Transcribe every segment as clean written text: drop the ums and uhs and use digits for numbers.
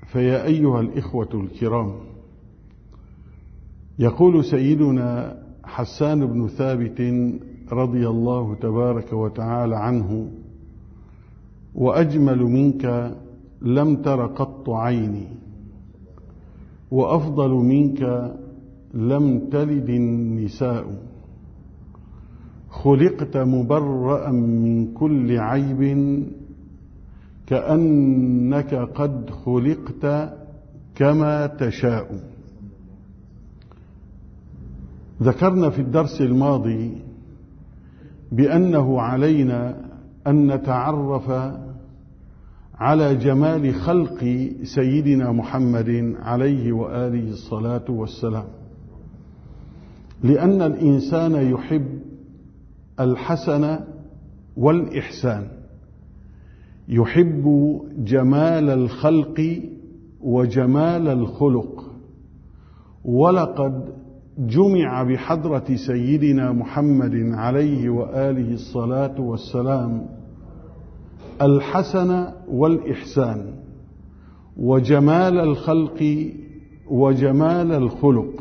فيا أيها الإخوة الكرام، يقول سيدنا حسان بن ثابت رضي الله تبارك وتعالى عنه: وأجمل منك لم تر قط عيني، وأفضل منك لم تلد النساء، خلقت مبرأ من كل عيب، كأنك قد خلقت كما تشاء. ذكرنا في الدرس الماضي بأنه علينا أن نتعرف على جمال خلق سيدنا محمد عليه وآله الصلاة والسلام، لأن الإنسان يحب الحسن والإحسان، يحب جمال الخلق وجمال الخلق. ولقد جمع بحضرة سيدنا محمد عليه وآله الصلاة والسلام الحسن والإحسان وجمال الخلق وجمال الخلق.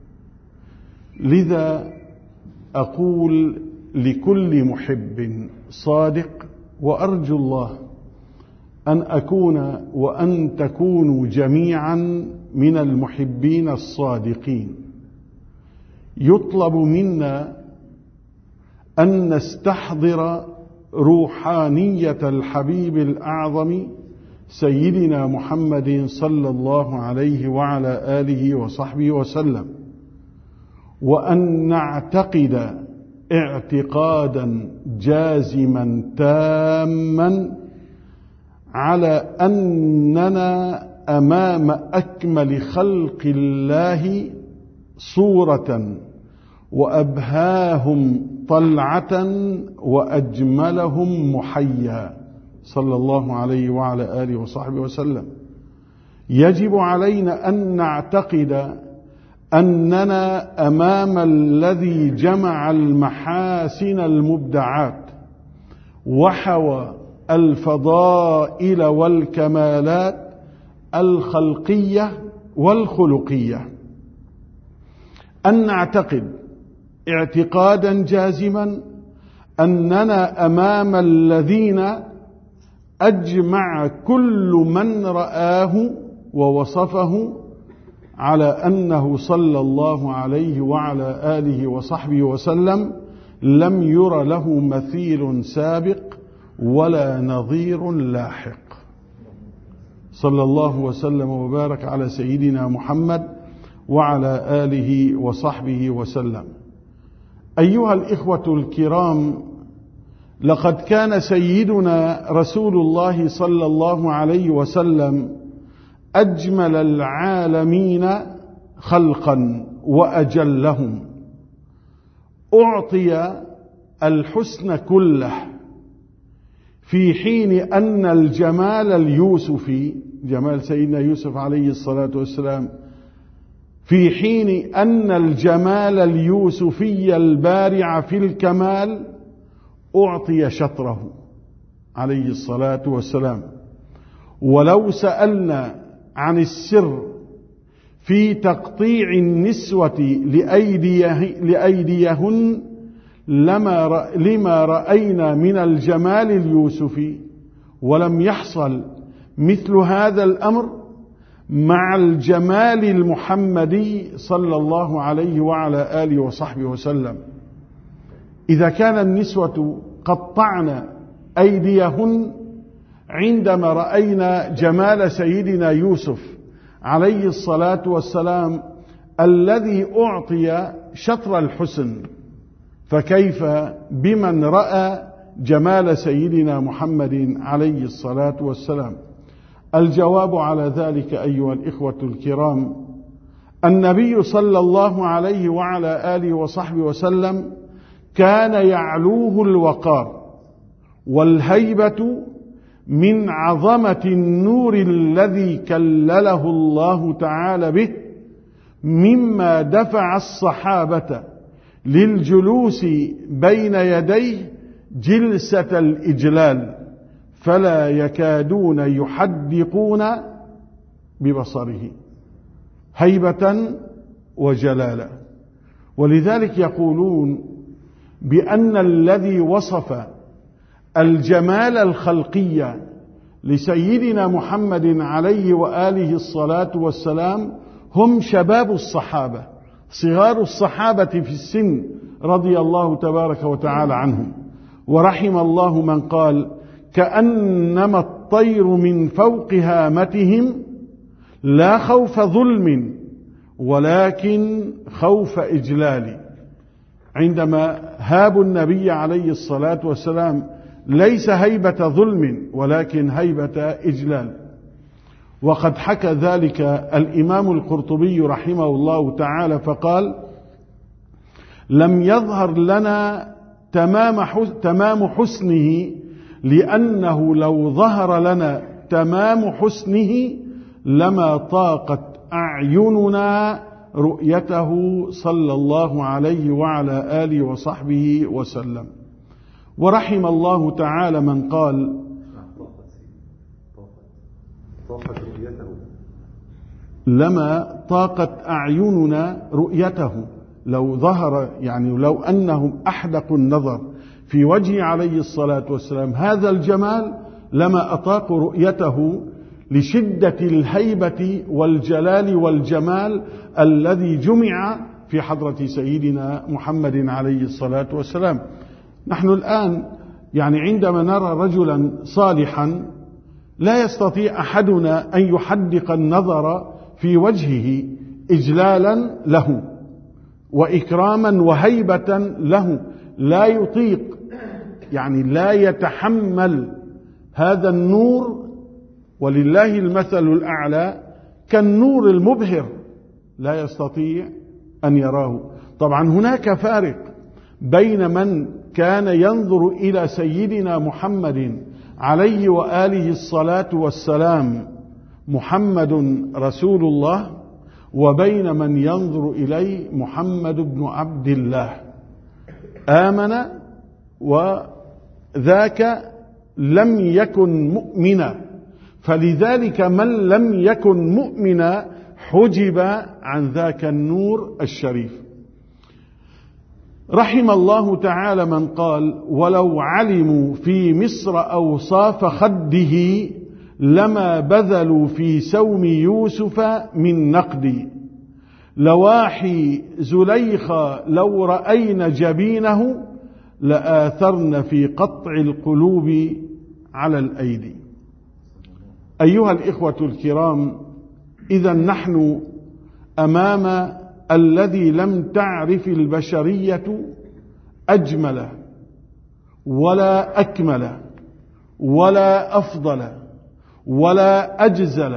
لذا أقول لكل محب صادق، وأرجو الله أن أكون وأن تكونوا جميعا من المحبين الصادقين، يطلب منا أن نستحضر روحانية الحبيب الأعظم سيدنا محمد صلى الله عليه وعلى آله وصحبه وسلم، وأن نعتقد اعتقادا جازما تاما على أننا أمام أكمل خلق الله صورة، وأبهاهم طلعة، وأجملهم محيا، صلى الله عليه وعلى آله وصحبه وسلم. يجب علينا أن نعتقد أننا أمام الذي جمع المحاسن المبدعات وحوى الفضائل والكمالات الخلقية والخلقية. أن نعتقد اعتقادا جازما أننا أمام الذين أجمع كل من رآه ووصفه على أنه صلى الله عليه وعلى آله وصحبه وسلم لم ير له مثيل سابق ولا نظير لاحق، صلى الله وسلم وبارك على سيدنا محمد وعلى آله وصحبه وسلم. أيها الإخوة الكرام، لقد كان سيدنا رسول الله صلى الله عليه وسلم أجمل العالمين خلقا وأجلهم، أعطي الحسن كله، في حين أن الجمال اليوسفي، جمال سيدنا يوسف عليه الصلاة والسلام، في حين أن الجمال اليوسفي البارع في الكمال أعطي شطره عليه الصلاة والسلام. ولو سألنا عن السر في تقطيع النسوة لأيديهن لما رأينا من الجمال اليوسفي، ولم يحصل مثل هذا الأمر مع الجمال المحمدي صلى الله عليه وعلى آله وصحبه وسلم. إذا كان النسوة قطعن أيديهن عندما رأينا جمال سيدنا يوسف عليه الصلاة والسلام الذي أعطي شطر الحسن، فكيف بمن رأى جمال سيدنا محمد عليه الصلاة والسلام؟ الجواب على ذلك أيها الإخوة الكرام، النبي صلى الله عليه وعلى آله وصحبه وسلم كان يعلوه الوقار والهيبة من عظمة النور الذي كلله الله تعالى به، مما دفع الصحابة للجلوس بين يديه جلسة الإجلال، فلا يكادون يحدقون ببصره هيبة وجلالة. ولذلك يقولون بأن الذي وصف الجمال الخلقي لسيدنا محمد عليه وآله الصلاة والسلام هم شباب الصحابة، صغار الصحابة في السن رضي الله تبارك وتعالى عنهم. ورحم الله من قال: كأنما الطير من فوق هامتهم لا خوف ظلم ولكن خوف إجلال. عندما هابوا النبي عليه الصلاة والسلام ليس هيبة ظلم ولكن هيبة إجلال. وقد حكى ذلك الإمام القرطبي رحمه الله تعالى فقال: لم يظهر لنا تمام حسنه، لأنه لو ظهر لنا تمام حسنه لما طاقت أعيننا رؤيته صلى الله عليه وعلى آله وصحبه وسلم. ورحم الله تعالى من قال: لما طاقت أعيننا رؤيته، لو ظهر يعني لو أنهم أحدقوا النظر في وجهه عليه الصلاة والسلام هذا الجمال لما أطاقوا رؤيته لشدة الهيبة والجلال والجمال الذي جمع في حضرة سيدنا محمد عليه الصلاة والسلام. نحن الآن يعني عندما نرى رجلا صالحا لا يستطيع أحدنا أن يحدق النظر في وجهه إجلالا له وإكراما وهيبة له، لا يطيق يعني لا يتحمل هذا النور، ولله المثل الأعلى كالنور المبهر لا يستطيع أن يراه. طبعا هناك فارق بين من كان ينظر إلى سيدنا محمد عليه وآله الصلاة والسلام محمد رسول الله، وبين من ينظر إليه محمد بن عبد الله آمن وذاك لم يكن مؤمنا، فلذلك من لم يكن مؤمنا حجب عن ذاك النور الشريف. رحم الله تعالى من قال: ولو علموا في مصر أوصاف خده لما بذلوا في سوم يوسف من نقد، لواحي زليخا لو رأين جبينه لآثرن في قطع القلوب على الأيدي. أيها الإخوة الكرام، إذا نحن أمام الذي لم تعرف البشرية أجمل ولا أكمل ولا أفضل ولا أجزل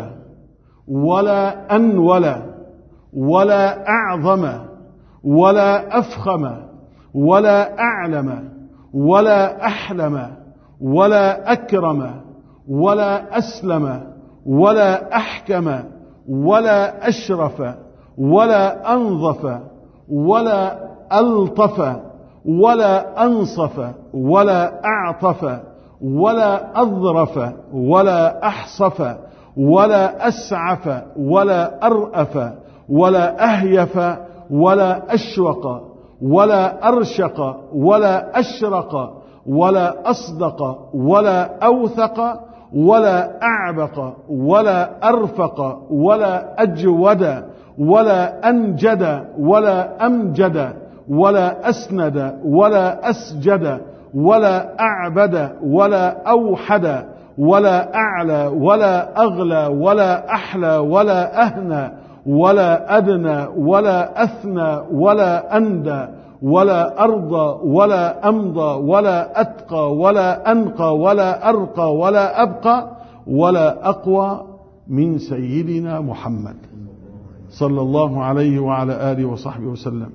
ولا أنول ولا أعظم ولا أفخم ولا أعلم ولا أحلم ولا أكرم ولا أسلم ولا أحكم ولا أشرف ولا أنظف ولا ألطف ولا أنصف ولا أعطف ولا أظرف ولا أحصف ولا أسعف ولا أرأف ولا أهيف ولا أشوق ولا أرشق ولا أشرق ولا أصدق ولا أوثق ولا أعبق ولا أرفق ولا أجود ولا أنجد ولا أمجد ولا أسند ولا أسجد ولا أعبد ولا أوحد ولا أعلى ولا أغلى ولا أحلى ولا أهنى ولا أدنى ولا أثنى ولا أندى ولا أرضى ولا أمضى ولا أتقى ولا أنقى ولا أرقى ولا أبقى ولا أقوى من سيدنا محمد صلى الله عليه وعلى آله وصحبه وسلم.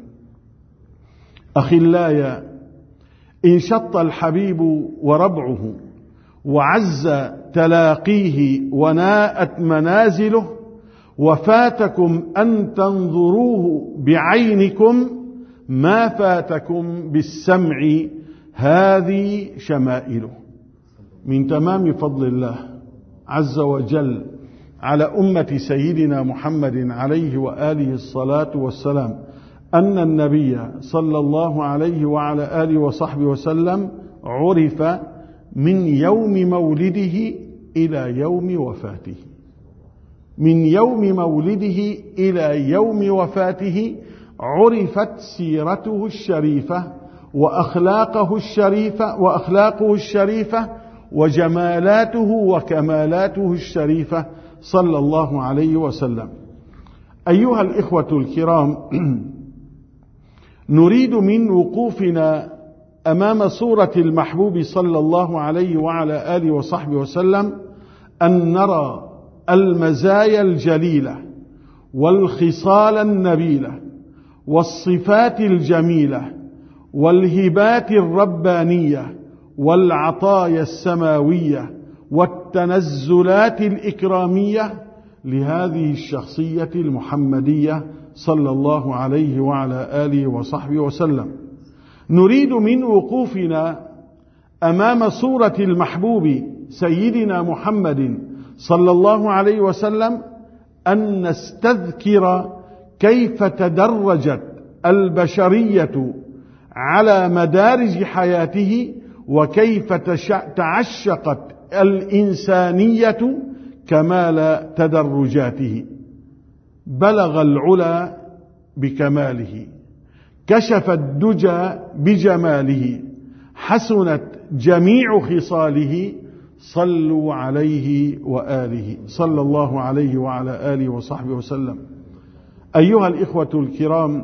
أخلايا، انشط الحبيب وربعه وعز تلاقيه وناءت منازله، وفاتكم أن تنظروه بعينكم ما فاتكم بالسمع، هذه شمائله. من تمام فضل الله عز وجل على أمة سيدنا محمد عليه وآله الصلاة والسلام أن النبي صلى الله عليه وعلى آله وصحبه وسلم عرف من يوم مولده إلى يوم وفاته. من يوم مولده إلى يوم وفاته عرفت سيرته الشريفة وأخلاقه الشريفة وجمالاته وكمالاته الشريفة صلى الله عليه وسلم. أيها الإخوة الكرام، نريد من وقوفنا أمام صورة المحبوب صلى الله عليه وعلى آله وصحبه وسلم أن نرى المزايا الجليلة والخصال النبيلة والصفات الجميلة والهبات الربانية والعطايا السماوية والتنزلات الإكرامية لهذه الشخصية المحمدية صلى الله عليه وعلى آله وصحبه وسلم. نريد من وقوفنا أمام صورة المحبوب سيدنا محمد صلى الله عليه وسلم أن نستذكر كيف تدرجت البشرية على مدارج حياته، وكيف تعشقت الإنسانية كمال تدرجاته. بلغ العلا بكماله، كشف الدجى بجماله، حسنت جميع خصاله، صلوا عليه وآله صلى الله عليه وعلى آله وصحبه وسلم. أيها الإخوة الكرام،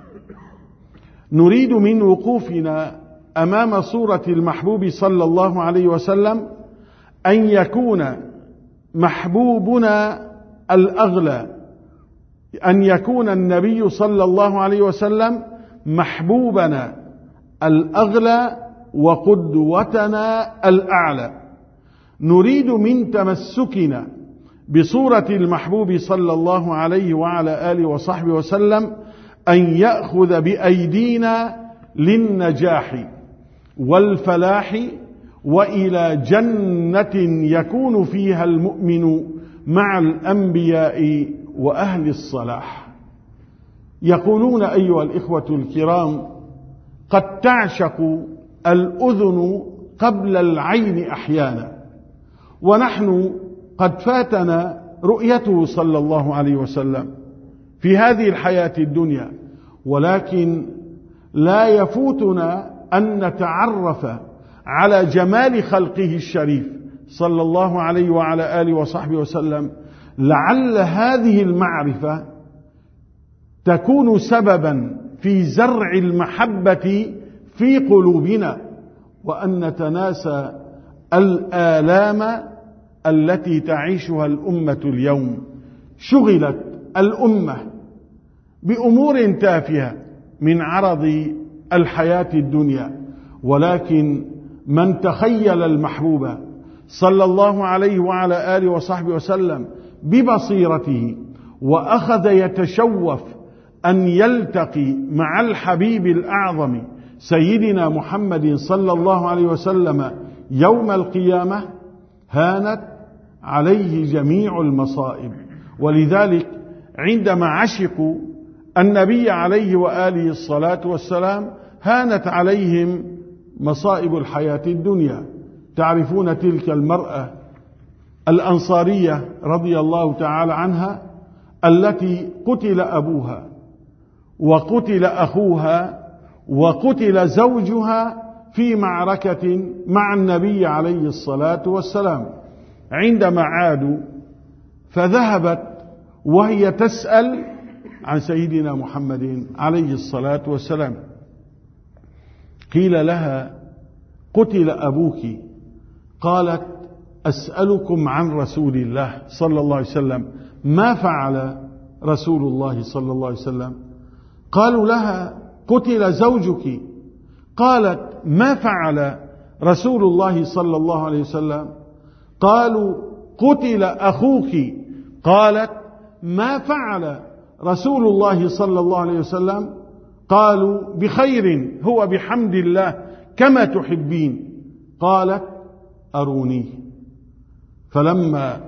نريد من وقوفنا أمام صورة المحبوب صلى الله عليه وسلم أن يكون محبوبنا الأغلى، أن يكون النبي صلى الله عليه وسلم محبوبنا الأغلى وقدوتنا الأعلى. نريد من تمسكنا بصورة المحبوب صلى الله عليه وعلى آله وصحبه وسلم أن يأخذ بأيدينا للنجاح والفلاح وإلى جنة يكون فيها المؤمن مع الأنبياء وأهل الصلاح. يقولون أيها الإخوة الكرام: قد تعشق الأذن قبل العين أحيانا، ونحن قد فاتنا رؤيته صلى الله عليه وسلم في هذه الحياة الدنيا، ولكن لا يفوتنا أن نتعرف على جمال خلقه الشريف صلى الله عليه وعلى آله وصحبه وسلم، لعل هذه المعرفة تكون سببا في زرع المحبة في قلوبنا، وأن نتناسى الآلام التي تعيشها الأمة اليوم. شغلت الأمة بأمور تافهة من عرض الحياة الدنيا، ولكن من تخيل المحبوب صلى الله عليه وعلى آله وصحبه وسلم ببصيرته وأخذ يتشوف أن يلتقي مع الحبيب الأعظم سيدنا محمد صلى الله عليه وسلم يوم القيامة، هانت عليه جميع المصائب. ولذلك عندما عشقوا النبي عليه وآله الصلاة والسلام هانت عليهم مصائب الحياة الدنيا. تعرفون تلك المرأة الأنصارية رضي الله تعالى عنها التي قتل أبوها وقتل أخوها وقتل زوجها في معركة مع النبي عليه الصلاة والسلام. عندما عادوا فذهبت وهي تسأل عن سيدنا محمد عليه الصلاة والسلام. قيل لها: قتل أبوك. قالت: أسألكم عن رسول الله صلى الله عليه وسلم، ما فعل رسول الله صلى الله عليه وسلم؟ قالوا لها: قتل زوجك. قالت: ما فعل رسول الله صلى الله عليه وسلم؟ قالوا: قتل أخوك. قالت: ما فعل رسول الله صلى الله عليه وسلم؟ قالوا: بخير، هو بحمد الله كما تحبين. قالت: أرونيه. فلما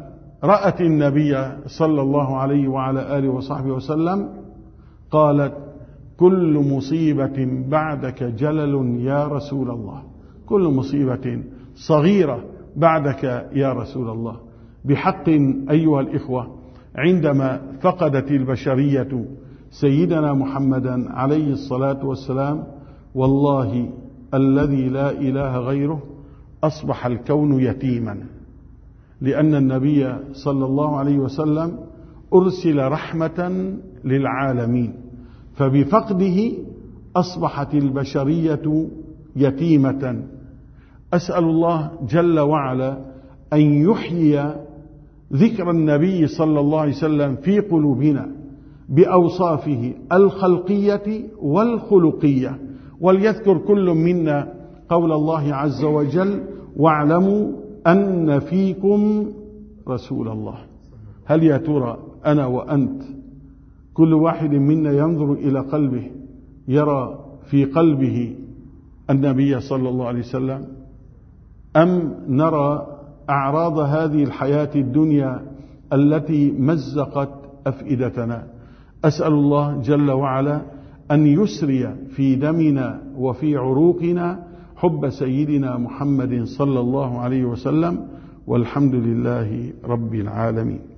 رأت النبي صلى الله عليه وعلى آله وصحبه وسلم قالت: كل مصيبة بعدك جلل يا رسول الله. كل مصيبة صغيرة بعدك يا رسول الله. بحق أيها الإخوة، عندما فقدت البشرية سيدنا محمدا عليه الصلاة والسلام، والله الذي لا إله غيره، أصبح الكون يتيما، لأن النبي صلى الله عليه وسلم أرسل رحمة للعالمين، فبفقده أصبحت البشرية يتيمة. أسأل الله جل وعلا أن يحيي ذكر النبي صلى الله عليه وسلم في قلوبنا بأوصافه الخلقية والخلقية، وليذكر كل منا قول الله عز وجل: واعلموا أن فيكم رسول الله. هل يا ترى أنا وأنت كل واحد منا ينظر إلى قلبه يرى في قلبه النبي صلى الله عليه وسلم، أم نرى أعراض هذه الحياة الدنيا التي مزقت أفئدتنا؟ أسأل الله جل وعلا أن يسري في دمنا وفي عروقنا حب سيدنا محمد صلى الله عليه وسلم، والحمد لله رب العالمين.